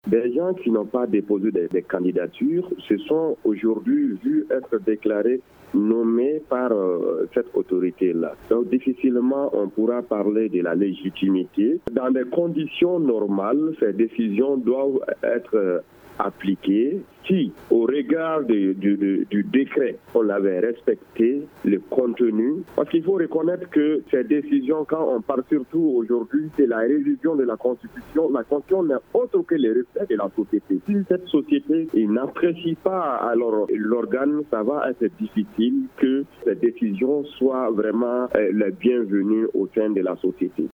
Des gens qui n'ont pas déposé des candidatures se sont aujourd'hui vus être déclarés nommés par cette autorité-là. Donc difficilement on pourra parler de la légitimité. Dans des conditions normales, ces décisions doivent être appliquées si, au regard du décret, on avait respecté le contenu. Parce qu'il faut reconnaître que ces décisions, quand on parle surtout aujourd'hui de la révision de la Constitution n'est autre que le respect de la société. Si cette société n'apprécie pas alors l'organe, ça va être difficile que ces décisions soient vraiment les bienvenues au sein de la société.